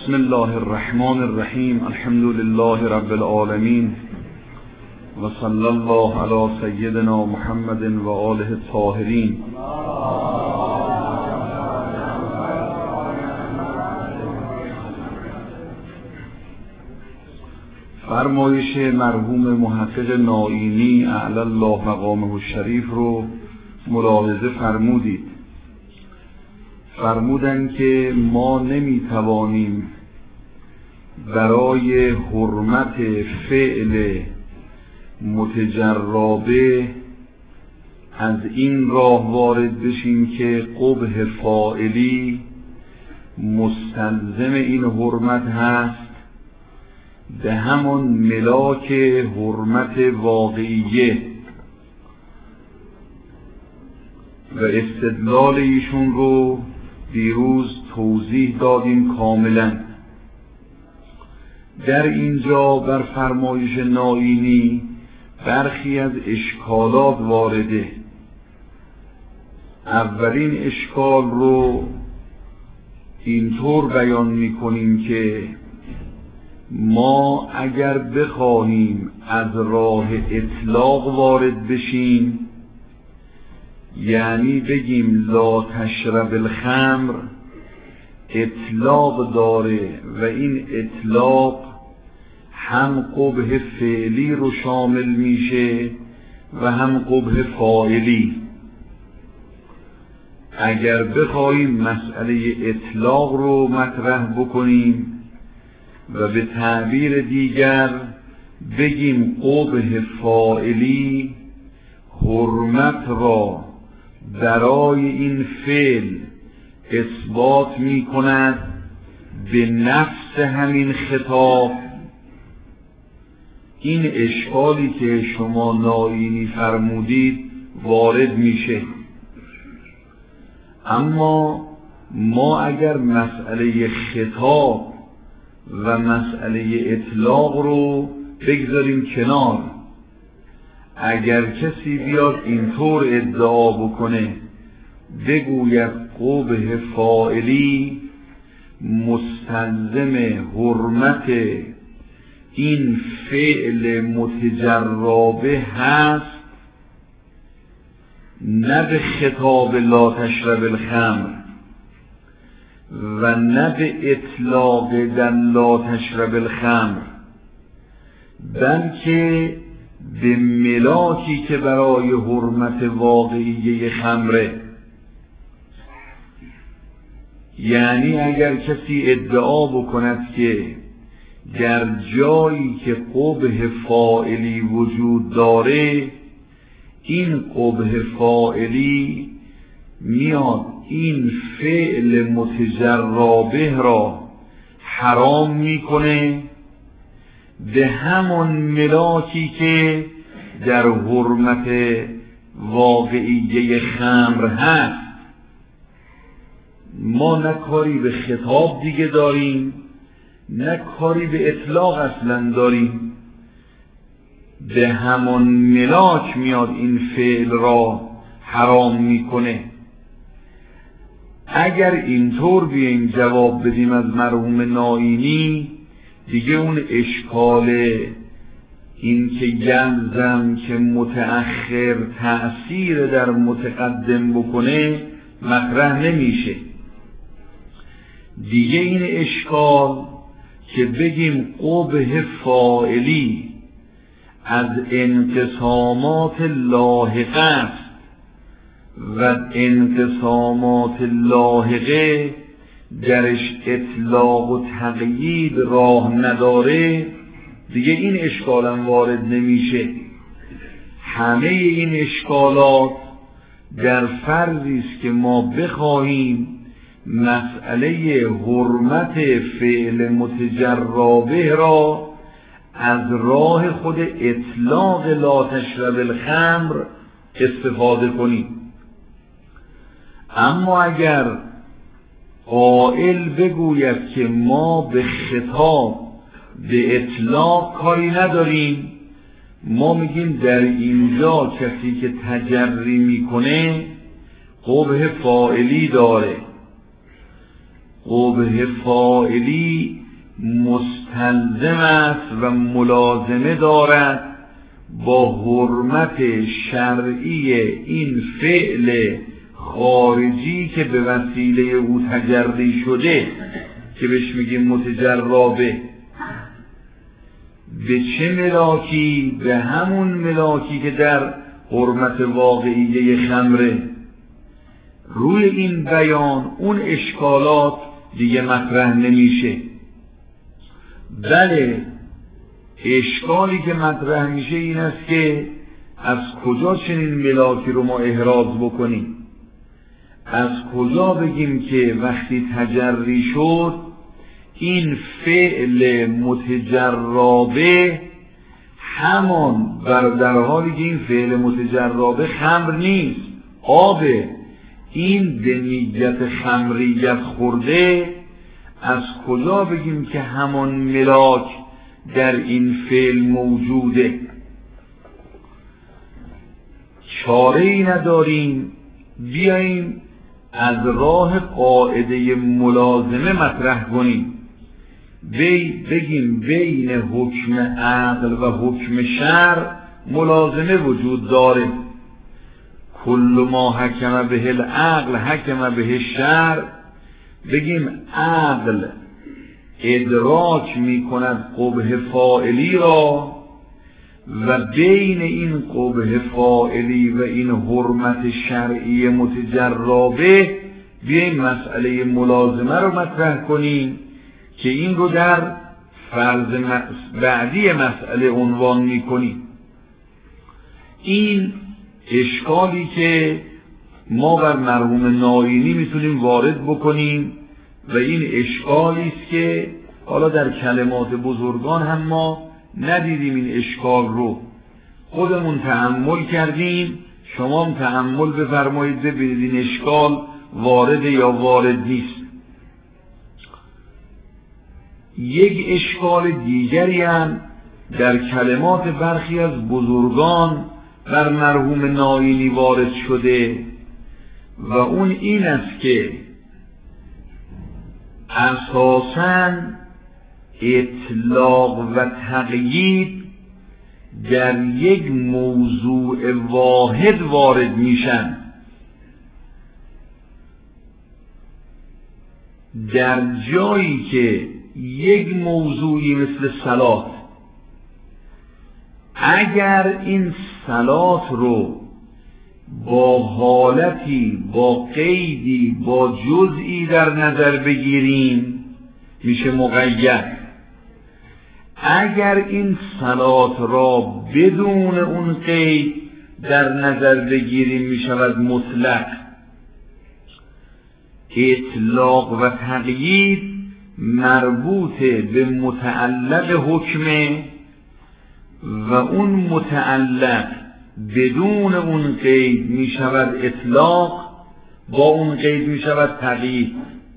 بسم الله الرحمن الرحیم. الحمد لله رب العالمین و صلی الله علی سیدنا محمد و آله الطاهرین. فرمایش مرحوم محقق نائینی اعلی الله مقامه الشریف رو ملاحظه فرمودید. فرمودند که ما نمیتوانیم برای حرمت فعل متجربه از این راه وارد بشیم که قبح فاعلی مستلزم این حرمت هست، به همون ملاک حرمت واقعیه و استدلال ایشون رو دیروز توضیح دادیم کاملا. در اینجا بر فرمایش نائینی برخی از اشکالات وارده. اولین اشکال رو اینطور بیان میکنیم که ما اگر بخواهیم از راه اطلاق وارد بشیم، یعنی بگیم لا تشرب الخمر، اطلاق داره و این اطلاق هم قبح فعلی رو شامل میشه و هم قبح فاعلی. اگر بخواهیم مسئله اطلاق رو مطرح بکنیم و به تعبیر دیگر بگیم قبح فاعلی حرمت را برای این فعل اثبات می کند به نفس همین خطاب، این اشکالی که شما نائینی فرمودید وارد میشه. اما ما اگر مسئله خطاب و مسئله اطلاق رو بگذاریم کنار، اگر کسی بیاد اینطور ادعا بکنه بگوید قبح فاعلی مستلزم حرمت این فعل متجربه هست، نه به خطاب لا تشرب الخمر و نه به اطلاق در لا تشرب الخمر، بلکه به ملاکی که برای حرمت واقعیه خمره. یعنی اگر کسی ادعا بکند که در جایی که قبح فاعلی وجود داره، این قبح فاعلی میاد این فعل متجربه را حرام میکنه به همون ملاکی که در حرمت واقعیه خمر هست. ما نه کاری به خطاب دیگه داریم، نه کاری به اطلاق اصلا داریم، به همون ملاک میاد این فعل را حرام میکنه. اگر اینطور بیاییم جواب بدیم از مرحوم نائینی، دیگه اون اشکال این که یلزم که متأخر تأثیر در متقدم بکنه مطرح نمیشه. دیگه این اشکال که بگیم قبح فاعلی از انقسامات لاحقه است و انقسامات لاحقه درش اطلاق و تقیید راه نداره، دیگه این اشکال هم وارد نمیشه. همه این اشکالات در فرضی است که ما بخواهیم مسئله حرمت فعل متجربه را از راه خود اطلاق لا تشرب الخمر استفاده کنیم. اما اگر قائل بگوید که ما به خطاب به اطلاق کاری نداریم، ما میگیم در اینجا کسی که تجری میکنه قبح فاعلی داره. قبح فاعلی مستلزم است و ملازمه دارد با حرمت شرعی این فعل خارجی که به وسیله او تجری شده که بهش میگیم متجرابه. به چه ملاکی؟ به همون ملاکی که در حرمت واقعیه خمره. روی این بیان اون اشکالات دیگه مطرح نمیشه. بله، اشکالی که مطرح میشه این است که از کجا چنین ملاکی رو ما احراز بکنیم؟ از کجا بگیم که وقتی تجری شد این فعل متجرابه همان در حالی که این فعل متجرابه خمر نیست، آبه، این به نیت خمریت خورده، از کجا بگیم که همان ملاک در این فعل موجوده؟ چاره ای نداریم، بیاییم از راه قاعده ملازمه مطرح کنیم. بگیم بین حکم عقل و حکم شرع ملازمه وجود داره. کل ما حکم به العقل حکم به شرع. بگیم عقل ادراک می کند قبح فاعلی را و بین این قبح فاعلی و این حرمت شرعی متجرابه بیاییم مسئله ملازمه رو مطرح کنیم که این رو در فرض بعدی مسئله عنوان می کنیم. این اشکالی که ما بر مرحوم ناینی میتونیم وارد بکنیم و این اشکالی است که حالا در کلمات بزرگان هم ما ندیدیم. این اشکال رو خودمون تأمل کردیم، شما هم تأمل بفرمایید ببینید این اشکال وارد یا وارد نیست. یک اشکال دیگری هم در کلمات برخی از بزرگان بر مرحوم ناینی وارد شده و اون این است که اساساً اطلاق و تقیید در یک موضوع واحد وارد میشن. در جایی که یک موضوعی مثل صلات، اگر این صلات رو با حالتی، با قیدی، با جزئی در نظر بگیریم میشه مقید. اگر این صلات را بدون اون قید در نظر بگیریم میشود مطلق. اطلاق و تقیید مربوط به متعلق حکمه و اون متعلق بدون اون قید می شود اطلاق، با اون قید می شود تقیید.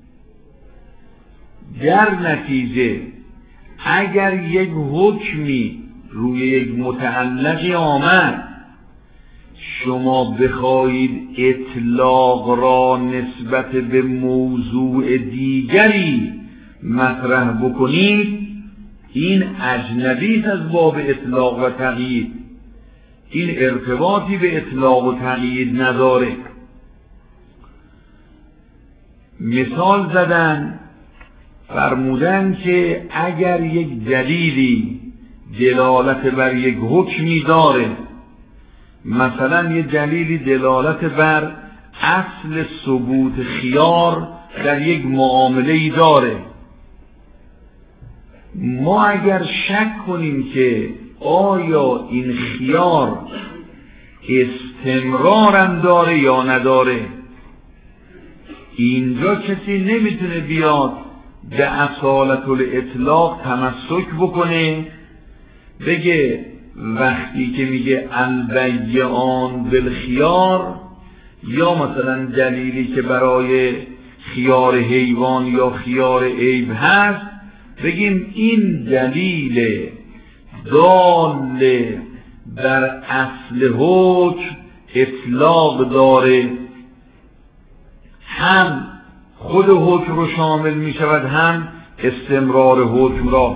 در نتیجه اگر یک حکمی روی یک متعلقی آمد، شما بخواهید اطلاق را نسبت به موضوع دیگری مطرح بکنید، این اجنبی از باب اطلاق و تقیید، این ارتباطی به اطلاق و تقیید نداره. مثال زدن، فرمودن که اگر یک دلیلی دلالت بر یک حکمی داره، مثلا یک دلیلی دلالت بر اصل ثبوت خیار در یک معامله داره، ما اگر شک کنیم که آیا این خیار استمرارم داره یا نداره، اینجا کسی نمیتونه بیاد به اصالت الاطلاق تمسک بکنه، بگه وقتی که میگه البیعان بالخیار، یا مثلا دلیلی که برای خیار حیوان یا خیار عیب هست، بگیم این دلیل دال بر اصل حکم اطلاق داره، هم خود حکم رو شامل می شود هم استمرار حکم را.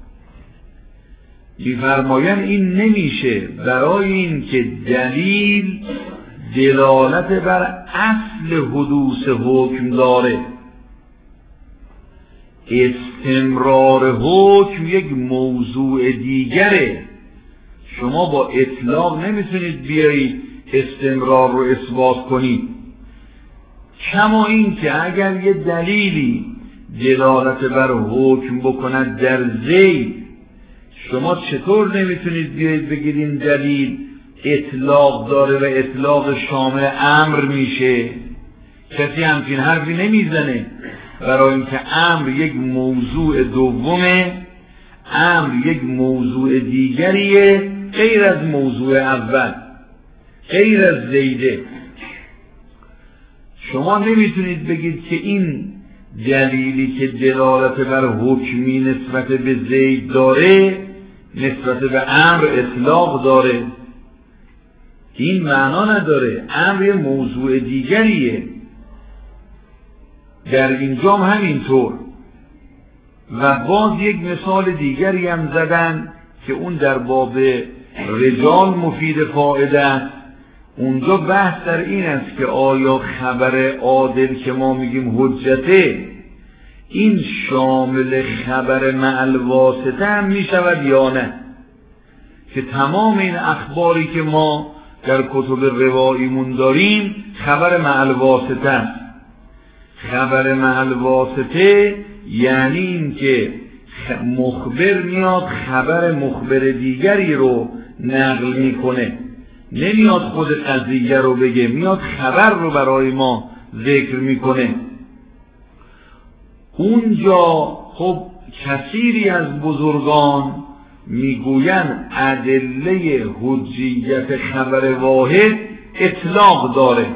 می‌فرمایند این نمیشه برای این که دلیل دلالت بر اصل حدوث حکم داره. استمرار حکم یک موضوع دیگره. شما با اطلاق نمیتونید بیایید استمرار رو اثبات کنید. کما این که اگر یه دلیلی دلالت بر حکم بکند در زید، شما چطور نمیتونید بیایید بگید این دلیل اطلاق داره و اطلاق شامل امر میشه؟ کسی همچین حرفی نمیزنه، برای اینکه امر یک موضوع دومه، امر یک موضوع دیگریه غیر از موضوع اول، غیر از زیده. شما نمیتونید بگید که این دلیلی که دلالت بر حکمی نسبت به زید داره نسبت به امر اطلاق داره. این معنا نداره. امر موضوع دیگریه. در اینجام همینطور. و باز یک مثال دیگری هم زدن که اون در باب رجال مفید فائده است. اونجا بحث در این است که آیا خبر عادل که ما میگیم حجته، این شامل خبر مع الواسطه هم میشود یا نه؟ که تمام این اخباری که ما در کتب رواییمون داریم خبر مع الواسطه است. خبر مع الواسطه یعنی این که مخبر میاد خبر مخبر دیگری رو نقل میکنه، نمیاد خود قضیه رو بگه، میاد خبر رو برای ما ذکر میکنه. اونجا خب کثیری از بزرگان میگویند ادله حجیت خبر واحد اطلاق داره.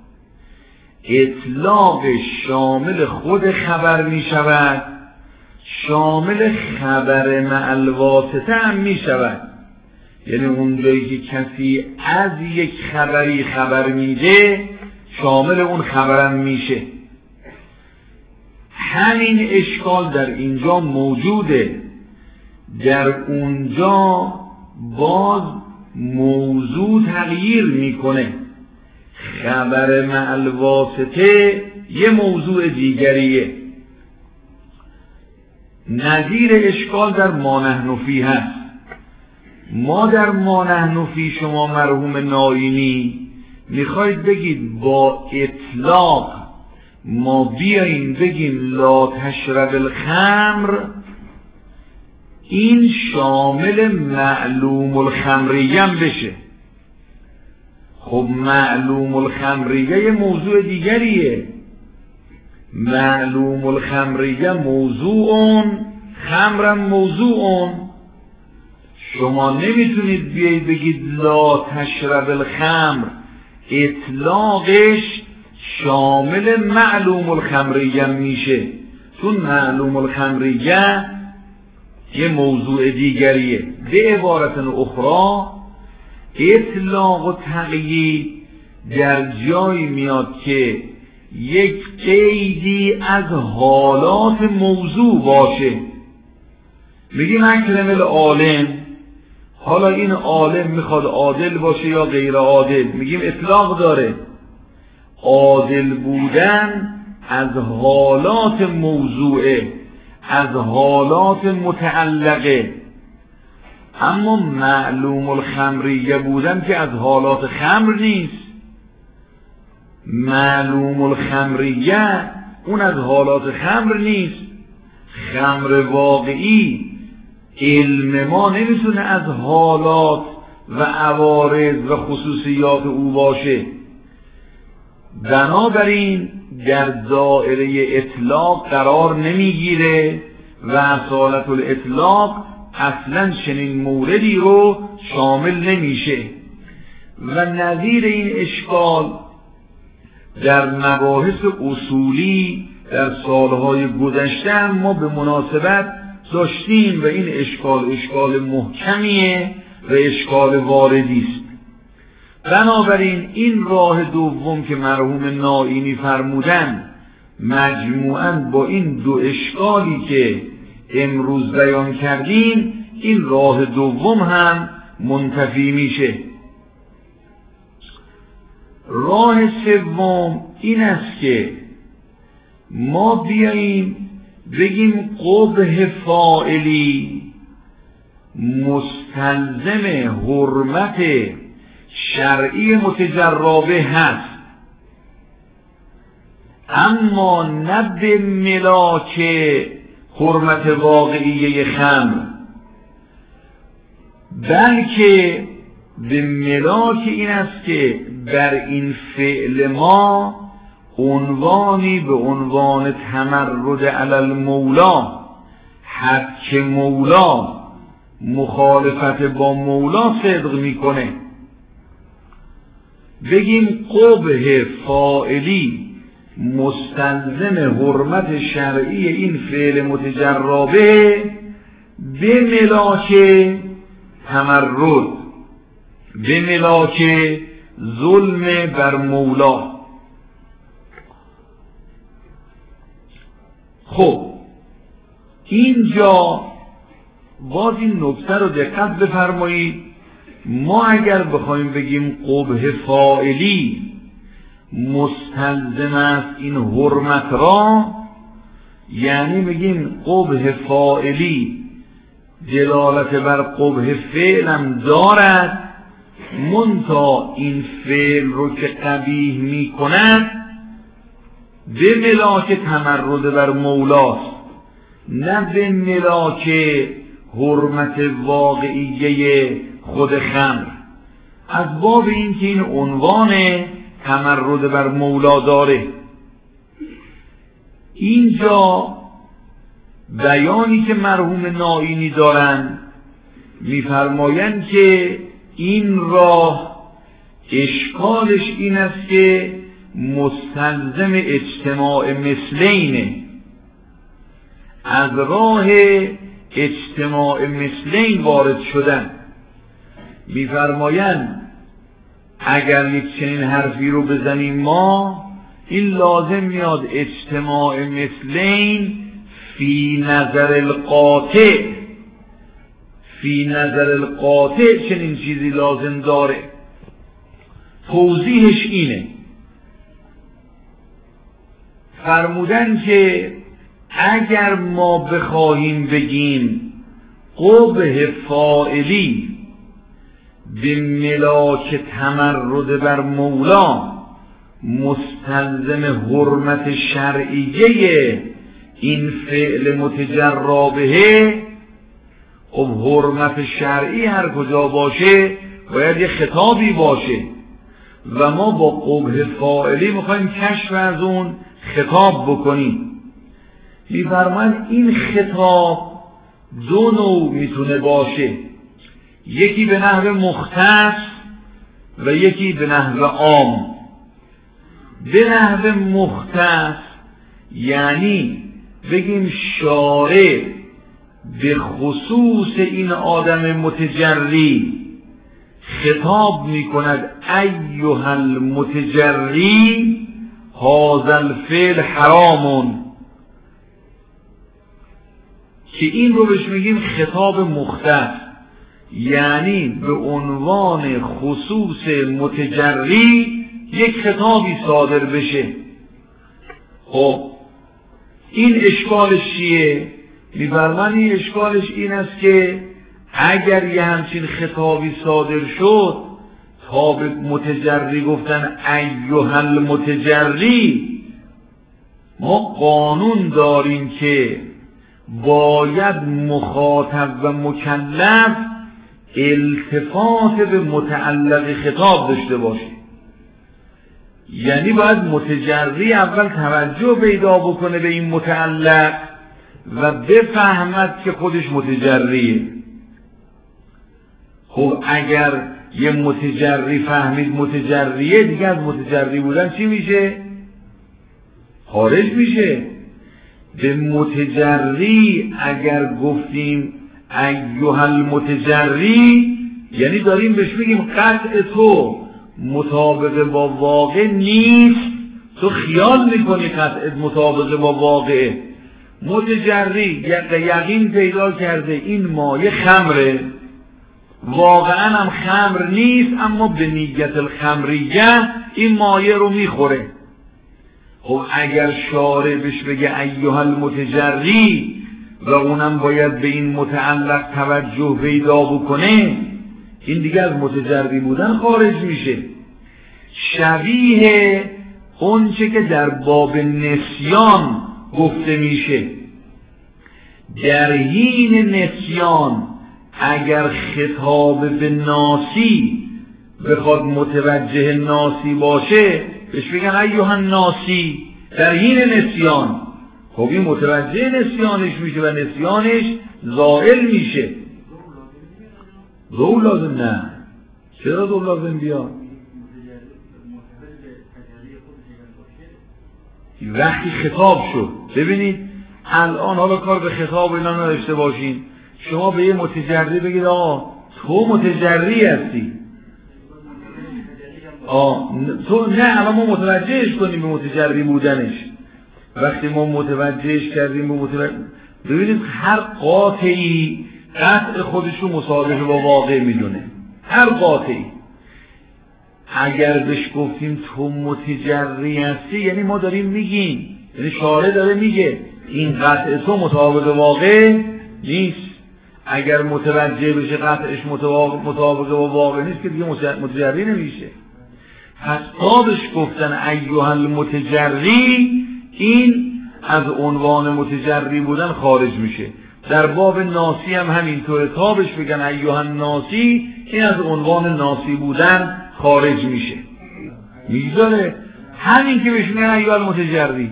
اطلاق شامل خود خبر میشود، شامل خبر مع الواسطه هم میشود. یعنی اونجایی که کسی از یک خبری خبر میده شامل اون خبرم میشه. همین اشکال در اینجا موجوده. در اونجا باز موضوع تغییر میکنه. خبر مع الواسطه یه موضوع دیگریه. نظیر اشکال در ما نحن فیه هست. ما در ما نحن فیه، شما مرحوم ناینی میخواید بگید با اطلاق ما بیاییم بگیم لا تشرب الخمر، این شامل معلوم الخمریه بشه. خب معلوم الخمریه موضوع دیگریه. معلوم الخمریه موضوعون، خمرم موضوعون. شما نمیتونید بیایید بگید لا تشرب الخمر، اطلاقش شامل معلوم الخمریه میشه، چون معلوم الخمریه یه موضوع دیگریه. به عبارت اخرى اطلاق و تقیید در جایی میاد که یک قیدی از حالات موضوع باشه. میگیم اکرم العالم، حالا این عالم میخواد عادل باشه یا غیر عادل، میگیم اطلاق داره. عادل بودن از حالات موضوعه، از حالات متعلقه. اما معلوم الخمریه بودن که از حالات خمر نیست. معلوم الخمریه اون از حالات خمر نیست. خمر واقعی علم ما نمیتونه از حالات و عوارض و خصوصیات او باشه. بنابراین در دائره اطلاق قرار نمیگیره و اصالت الاطلاق اصلا چنین موردی رو شامل نمیشه. و نظیر این اشکال در مباحث اصولی در سالهای گذشته ما به مناسبت داشتیم و این اشکال محکمیه و اشکال واردی است. بنابراین این راه دوم که مرحوم ناینی فرمودن، مجموعاً با این دو اشکالی که امروز بیان کردیم این راه دوم هم منتفی میشه. راه سوم این است که ما بیاییم بگیم قبح فاعلی مستلزم حرمت شرعی متجربه هست، اما نه به ملاک حرمت واقعیه خمر، بلکه به ملاک این است که بر این فعل ما عنوانی به عنوان تمرد علی المولا، حق مولا، مخالفت با مولا صدق میکنه. بگیم قبح فاعلی مستلزم حرمت شرعی این فعل متجربه به ملاک تمرد، به ملاک ظلم بر مولا. خب اینجا باز این نکته رو دقت بفرمایید. ما اگر بخوایم بگیم قبح فاعلی مستلزم است این حرمت را، یعنی بگیم قبح فاعلی دلالت بر قبح فعلم دارد، منتها این فعل رو که قبیح می کند به ملاک تمرد بر مولاست، نه به ملاک حرمت واقعیه خود خمر. از باب این که این عنوان تمرد بر مولا داره. اینجا بیانی که مرحوم نائینی دارن میفرمایند که این راه اشکالش این است که مستلزم اجتماع مثلینه. از راه اجتماع مثلین وارد شدن. میفرمایند اگر یک چنین حرفی رو بزنیم ما، این لازم میاد اجتماع مثلین فی نظر القاطع، فی نظر القاطع چنین چیزی لازم داره. توضیحش اینه، فرمودن که اگر ما بخواهیم بگیم قبح فاعلی به ملاک تمرد بر مولا مستلزم حرمت شرعیه این فعل متجربه، خب حرمت شرعی هر کجا باشه باید یه خطابی باشه و ما با قبح فاعلی میخوایم کشف از اون خطاب بکنیم. میفرمایند این خطاب دو نوع میتونه باشه، یکی به نحو مختص و یکی به نحو عام. به نحو مختص یعنی بگیم شارع به خصوص این آدم متجری خطاب میکند ایها المتجری هذا الفعل حرامون، که این رو بهش میگیم خطاب مختص، یعنی به عنوان خصوص متجری یک خطابی صادر بشه. خب این اشکالش چیه؟ می‌فرمایند این اشکالش این است که اگر یه همچین خطابی صادر شد تا به متجری گفتن ایها المتجری، ما قانون داریم که باید مخاطب و مکلف التفات به متعلق خطاب داشته باشه. یعنی باید متجری اول توجه پیدا بکنه به این متعلق و بفهمد که خودش متجریه. خب اگر یه متجری فهمید متجریه، دیگه از متجری بودن چی میشه؟ خارج میشه. به متجری اگر گفتیم ایها المتجری، یعنی داریم بهش میگیم قطع تو مطابق با واقع نیست، تو خیال میکنی قطعت مطابق با واقعه. متجری یقین پیدا کرده این مایه خمره، واقعا هم خمر نیست، اما به نیت الخمریه این مایه رو میخوره. خب اگر شارع بهش بگه ایها المتجری و اونم باید به این متعلق توجه پیدا بکنه، این دیگه از متجری بودن خارج میشه. شبیه اون چه که در باب نسیان گفته میشه. در حین نسیان اگر خطاب به ناسی بخواد متوجه ناسی باشه بهش بگن ایها الناسی در حین نسیان. خب این متوجه نسیانش میشه و نسیانش زائل میشه. ضرور لازم نه. چرا ضرور لازم بیاد؟ وقتی خطاب شد. ببینید الان حالا کار به خطاب اینا نداشته باشین، شما به یه متجری بگید آقا تو متجری هستی، تو نه، الان ما متوجهش کنیم به متجری بودنش. وقتی ما متوجهش کردیم به ببینید هر قاطعی قطع خودشو مصادفه با واقع میدونه. هر قاطعی اگر بهش گفتیم تو متجری هستی یعنی ما داریم میگیم، یعنی شارع داره میگه این قطع تو مطابق واقع نیست. اگر متوجه بشه قطعش مطابق با واقع نیست که دیگه متجری نمیشه. پس بابش گفتن ایها المتجری این از عنوان متجری بودن خارج میشه. در باب ناسی هم همینطوره، تا بهش بگن ایها الناسی این از عنوان ناسی بودن خارج میشه. میذاره همین که بهش میگن ایها المتجری.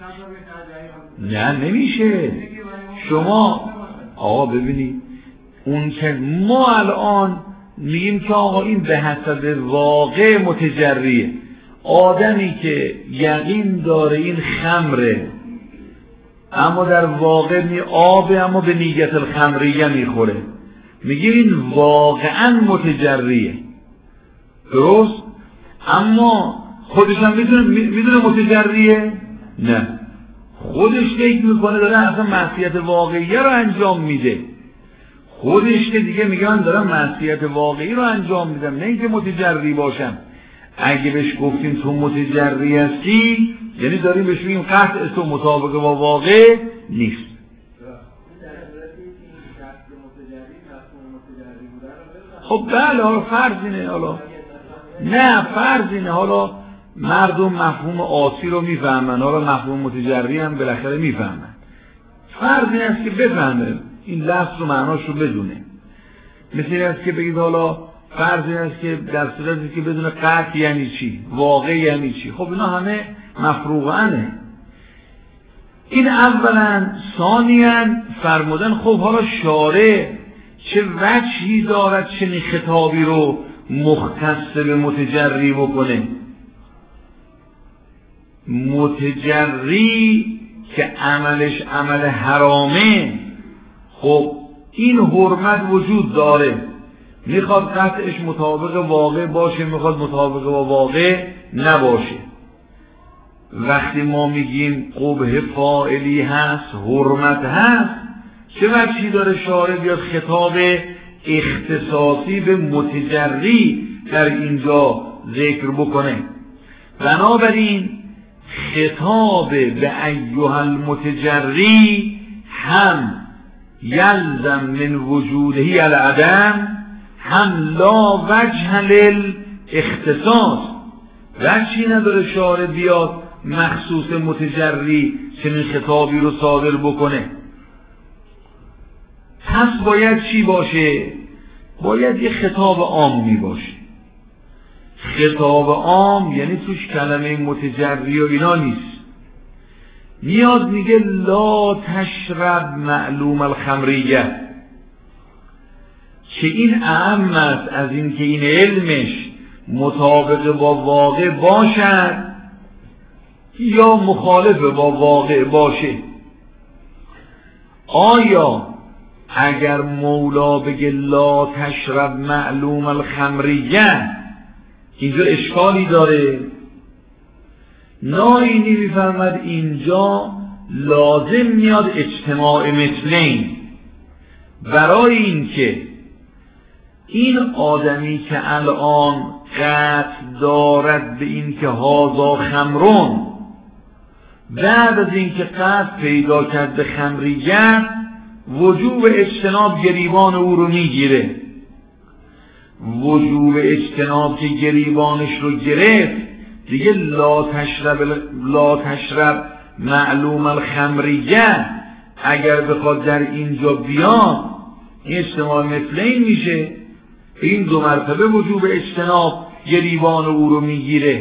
نه نمیشه. شما آقا ببینید اون که ما الان میگیم که آقا این به حسب واقع متجریه. آدمی که یقین داره این خمره اما در واقع آبه اما به نیت الخمریه میخوره، میگیم این واقعا متجریه، درست؟ اما خودش هم میدونه متجریه؟ نه، خودش فکر میکنه داره اصلا معصیت واقعیه رو انجام میده. خودش که دیگه میگه من دارم معصیت واقعی رو انجام میدم، نه اینکه متجری باشم. اگه بهش گفتیم تو متجری هستی یعنی داریم بهش میگیم قطع تو مطابق با واقع نیست. خب بله حالا فرض اینه، حالا نه فرض اینه، حالا مردم مفهوم آسی رو میفهمن، حالا مفهوم متجری هم بالاخره میفهمن. فرض این است که بفهمه این لفظ رو معناش رو بدونه. مثل این است که بگید حالا فرض این است که در صورتی که بدون قطع یعنی چی، واقع یعنی چی. خب اینا همه مفروغانه. این اولا. ثانیاً فرمودن خب حالا شارع چه وجهی دارد چنین خطابی رو مختص به متجری بکنه. متجری که عملش عمل حرامه، خب این حرمت وجود داره، میخواد قطعش مطابق واقع باشه، میخواد مطابق با واقع نباشه. وقتی ما میگیم قبح فاعلی هست، حرمت هست، چه وجهی داره شارع بیاد خطاب اختصاصی به متجری در اینجا ذکر بکنه؟ بنابراین خطاب به ایها المتجری هم یلزم من وجوده العدم، هم لا وجه للاختصاص. وجهی نداره شارع بیاد مخصوص متجری چنین خطابی رو صادر بکنه. پس باید چی باشه؟ باید یه خطاب عامی باشه. خطاب عام یعنی توش کلمه متجری و اینا نیست. میاد میگه لا تشرب معلوم الخمریه، که این اهم است از این که این علمش مطابق با واقع باشد یا مخالف با واقع باشه. آیا اگر مولا بگه لا تشرب معلوم الخمریه اینجا اشکالی داره؟ ناینی میفرمد اینجا لازم میاد اجتماع مثلین، برای اینکه این آدمی که الان قطع دارد به این که هازا خمرون، بعد از اینکه قطع پیدا کرد به خمریت، وجوب اجتناب گریبان او رو میگیره. وجوب اجتناب که گریبانش رو گرفت دیگه لا تشرب معلوم الخمریه اگر بخواد در اینجا بیاد این اجتماع مثلین میشه. این دو مرتبه وجوب اجتناب گریبان او رو میگیره.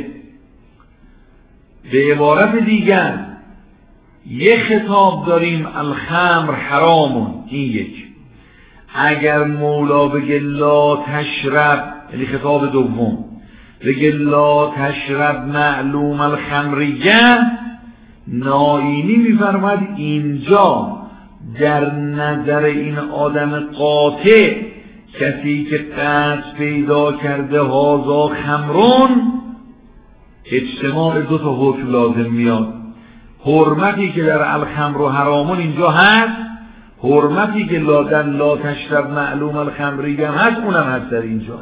به عبارت دیگر یه خطاب داریم الخمر حرامون، این یک. اگر مولا بگه لا تشرب، یعنی خطاب دوم بگه لا تشرب معلوم الخمریه، ناینی میفرماد اینجا در نظر این آدم قاطع، کسی که قطع پیدا کرده هازا خمرون، اجتماع دو تا حکم لازم میاد. حرمتی که در الخمر و حرامون اینجا هست، حرمتی که در لا تشرب معلوم الخمریه هم هست، اونم هست در اینجا.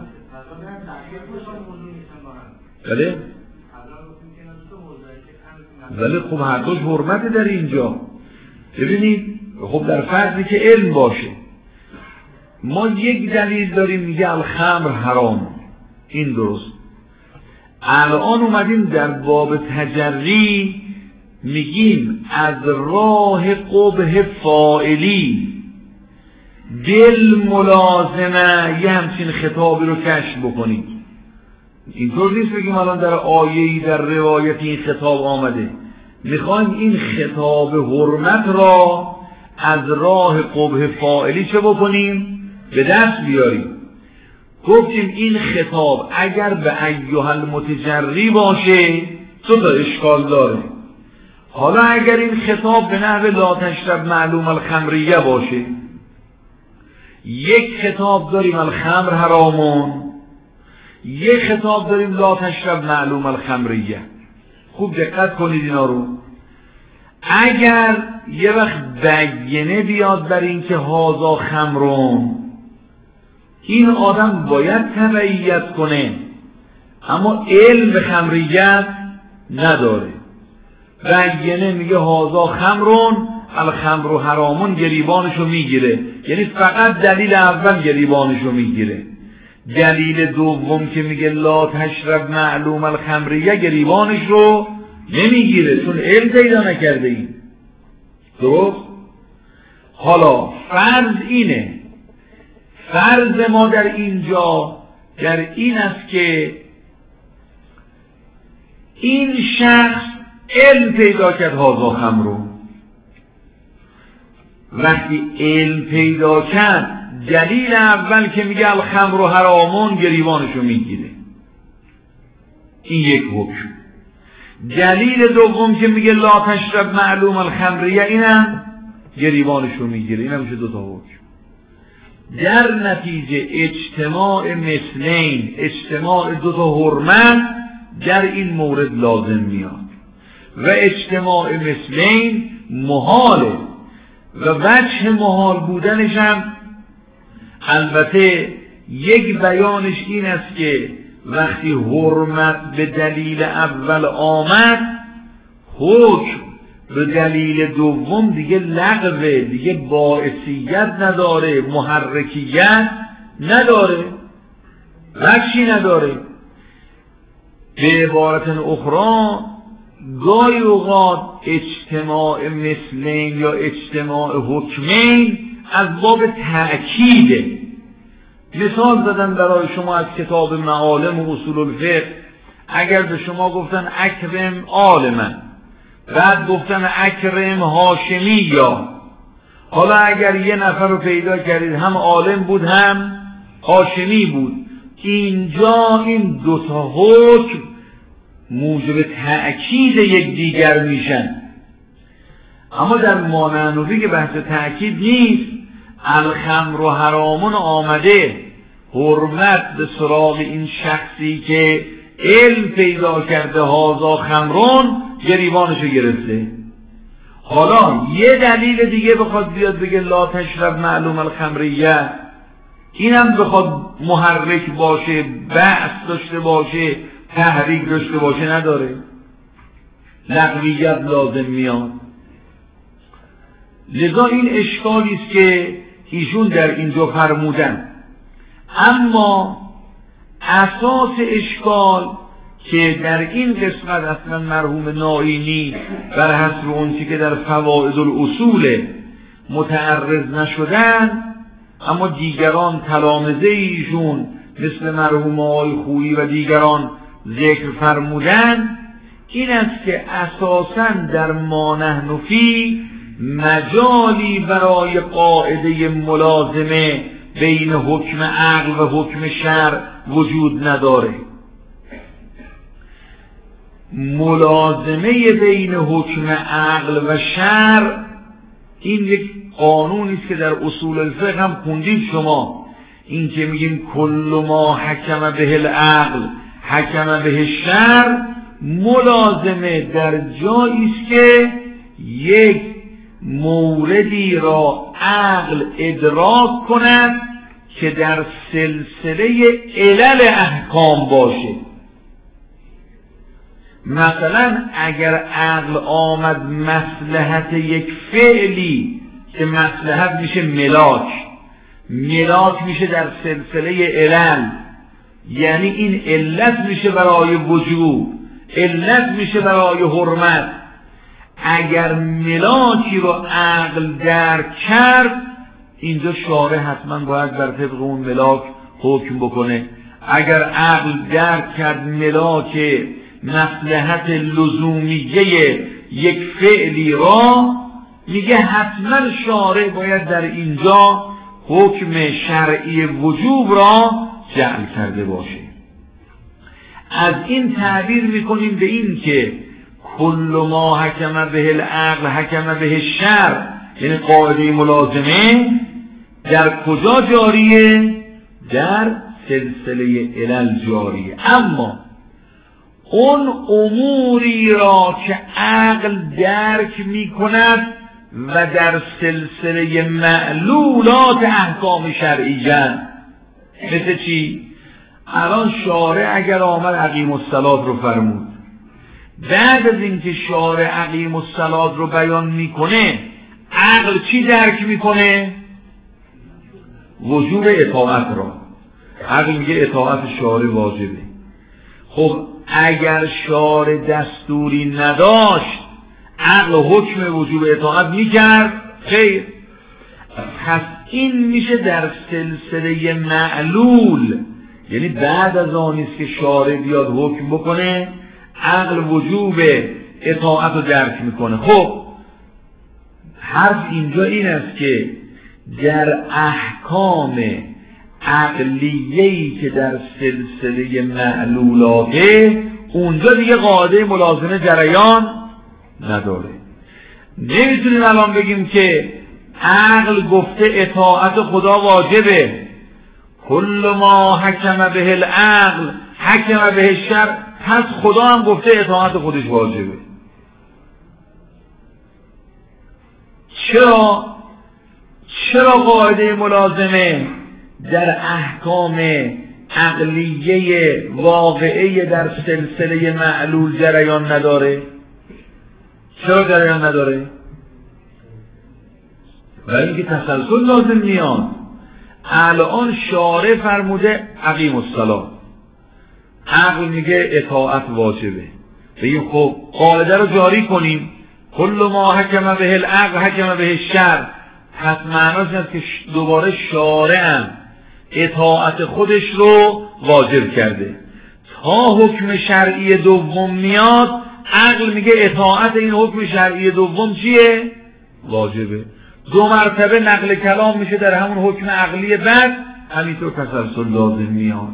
بله؟ ولی خب هر دوش حرمت در اینجا. ببینید خب در فرضی که علم باشه، ما یک دلیل داریم میگه الخمر حرام، این درست. الان اومدیم در باب تجری میگیم از راه قبح فاعلی دل ملازمه یه همچین خطابی رو کشف بکنید. اینطور نیست بگیم الان در آیه‌ای در روایت این خطاب آمده. میخوایم این خطاب حرمت را از راه قبح فاعلی چه بکنیم؟ به دست بیاریم. گفتیم این خطاب اگر به ایها المتجری باشه دو تا اشکال داره. حالا اگر این خطاب به نحو لا تشرب معلوم الخمریه باشه، یک خطاب داریم الخمر حرامون، یک خطاب داریم لا تشرب معلوم الخمریه. خوب دقت کنید اینا رو. اگر یه وقت بینه بیاد بر این که هازا خمرون، این آدم باید تبعیت کنه، اما علم به خمریت نداره. بینه میگه هازا خمرون الخمر و حرامون، گریبانشو میگیره، یعنی فقط دلیل اول گریبانشو میگیره. دلیل دوم که میگه لا تشرب معلوم الخمریه گریبانش رو نمیگیره، چون علم پیدا نکرده این. درست؟ حالا فرض اینه، فرض ما در اینجا در این است که این شخص علم پیدا کرد هازا خمرون. وقتی علم پیدا کرد، دلیل اول که میگه الخمر و حرامون گریبانشو میگیره، این یک حکم. دلیل دوم که میگه لا تشرب معلوم الخمریه، اینم گریبانشو میگیره، اینم میشه دو تا حکم. در نتیجه اجتماع مثلین، اجتماع دو تا حرمت در این مورد لازم میاد و اجتماع مثلین محاله و وجه محال بودنش هم البته یک بیانش این است که وقتی حرمت به دلیل اول آمد، حکم به دلیل دوم دیگه لغوه، دیگه باعثیت نداره، محرکیت نداره، وجهی نداره. به عبارت اخرى گاهی اوقات اجتماع مثلین یا اجتماع حکمین از باب تأکیده. مثال زدن برای شما از کتاب معالم و اصول الفقه. اگر به شما گفتن اکرم عالمن، بعد گفتن اکرم هاشمی، یا حالا اگر یه نفر رو پیدا کردید هم عالم بود هم هاشمی بود، اینجا این دوتا حکم موجب تأکید یک دیگر میشن. اما در مانعنوی که بحث تأکید نیست، الخمر و حرامون آمده، حرمت به سراغ این شخصی که علم پیدا کرده هازا خمرون، گریبانشو گرفته. حالا یه دلیل دیگه بخواد بیاد بگه لا تشرب معلوم الخمریه، اینم بخواد محرک باشه، بحث داشته باشه، تحریک داشته باشه، نداره. لغویت لازم میاد. لذا این اشکالی است که ایشون در اینجا فرمودن. اما اساس اشکال که در این قسمت اصلا مرحوم نائینی بر حسب اونچه که در فوائد الاصول متعرض نشدن، اما دیگران تلامذه ایشون مثل مرحوم آقای خویی و دیگران ذکر فرمودن، این است که اساساً در ما نحن فی مجالی برای قاعده ملازمه بین حکم عقل و حکم شرع وجود نداره. ملازمه بین حکم عقل و شرع این یک قانونی است که در اصول الفقه هم خوندید شما، این که میگیم کل ما حکم به العقل حکم به الشرع، ملازمه در جایی است که یک موردی را عقل ادراک کند که در سلسله علل احکام باشه. مثلا اگر عقل آمد مصلحت یک فعلی که مصلحت میشه ملاک میشه در سلسله علل، یعنی این علت میشه برای وجوب، علت میشه برای حرمت. اگر ملاکی رو عقل درک کرد، اینجا شارع حتما باید بر طبق اون ملاک حکم بکنه. اگر عقل درک کرد ملاک مصلحت لزومیه یک فعلی را، میگه حتما شارع باید در اینجا حکم شرعی وجوب را جعل کرده باشه. از این تعبیر میکنیم به این که کل ما حکم به العقل حکم به الشرع، یعنی قاعده ملازمه در کجا جاریه؟ در سلسله علل جاریه. اما اون اموری را که عقل درک میکند و در سلسله معلولات احکام شرعیه، مثل چی؟ الان شارع اگر آمد اقیم الصلاة رو فرمود، بعد از اینکه شارع اقیم الصلاة رو بیان میکنه، عقل چی درک میکنه؟ وجوب اطاعت را. عقل میگه اطاعت شارع واجبه. خب اگر شارع دستوری نداشت، عقل حکم وجوب اطاعت میکرد؟ خیر. پس این میشه در سلسله معلول، یعنی بعد از آنیست که شارع بیاد حکم بکنه، عقل وجوب اطاعت رو درک میکنه. خب حرف اینجا این است که در احکام عقلیه‌ای که در سلسله معلولاته، اونجا دیگه قاعده ملازمه جریان نداره. نمیتونیم الان بگیم که عقل گفته اطاعت خدا واجبه، کل ما حکم به العقل حکم به الشرع، پس خدا هم گفته اطاعت خودش واجبه. چرا قاعده ملازمه در احکام عقلیه واقعه در سلسله معلول جریان نداره؟ چرا جریان نداره؟ برای اینکه تسلسل لازم میاد. الان شارع فرموده اقیم الصلاة، عقل میگه اطاعت واجبه، بگیم خب قاعده رو جاری کنیم، کل ما حکم به العقل حکم به الشرع، پس معناش اینه که دوباره شارع اطاعت خودش رو واجب کرده. تا حکم شرعی دوم میاد، عقل میگه اطاعت این حکم شرعی دوم چیه؟ واجبه. دو مرتبه نقل کلام میشه در همون حکم عقلی، بعد همینطور تسلسل لازم میاد.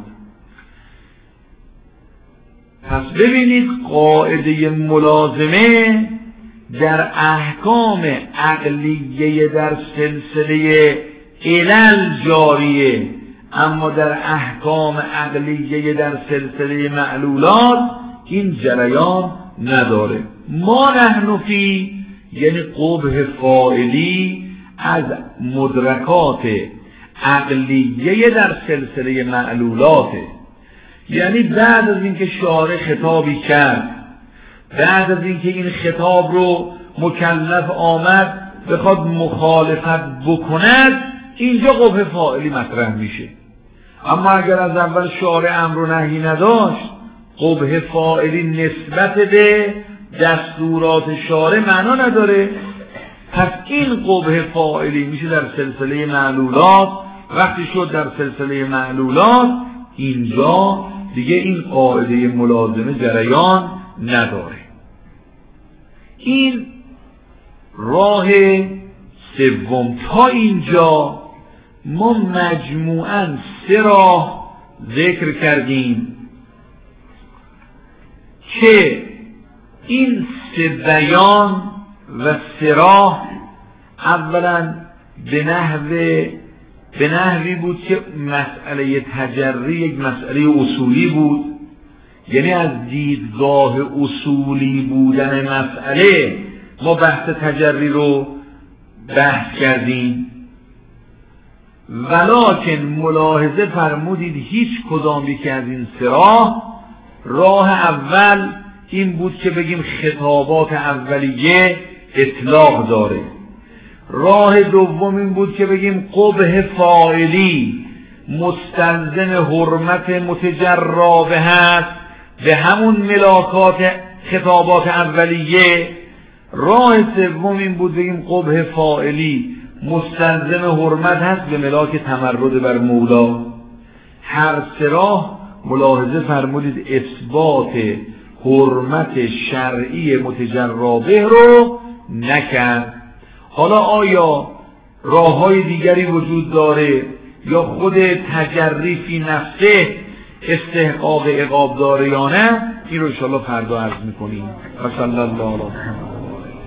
پس ببینید قاعده ملازمه در احکام عقلیه در سلسله علل جاریه، اما در احکام عقلیه در سلسله معلولات این جریان نداره. ما نحن فی یعنی قبح فاعلی از مدرکات عقلیه در سلسله معلولاته. یعنی بعد از اینکه شارع خطابی کرد، بعد از اینکه این خطاب رو مکلف آمد بخواد مخالفت بکند، اینجا قبح فاعلی مطرح میشه. اما اگر از اول شارع امر و نهی نداشت، قبح فاعلی نسبت به دستورات شارع معنا نداره. پس این قبح فاعلی میشه در سلسله معلولات. وقتی شد در سلسله معلولات، اینجا دیگه این قاعده ملازمه جریان نداره. این راه سوم. تا اینجا ما مجموعاً 3 راه ذکر کردیم که این 3 بیان و 3 راه اولا به نحوی بود که مسئله تجری یک مسئله اصولی بود، یعنی از دیدگاه اصولی بودن مسئله ما بحث تجری رو بحث کردیم. ولکن ملاحظه فرمودید هیچ کدام یکی از این 3 راه اول این بود که بگیم خطابات اولیه اطلاق داره. راه دوم این بود که بگیم قبح فاعلی مستلزم حرمت متجرا به هست به همون ملاکات خطابات اولیه. راه سوم این بود بگیم قبح فاعلی مستلزم حرمت هست به ملاک تمرد بر مولا. هر 3 راه ملاحظه فرمودید اثبات حرمت شرعی متجرا به رو نکرد. حالا آیا راه‌های دیگری وجود داره یا خود تجری فی نفسه استحقاق عقاب داره یا نه؟ این رو انشاءالله فردا عرض میکنیم. و صلی الله علیه و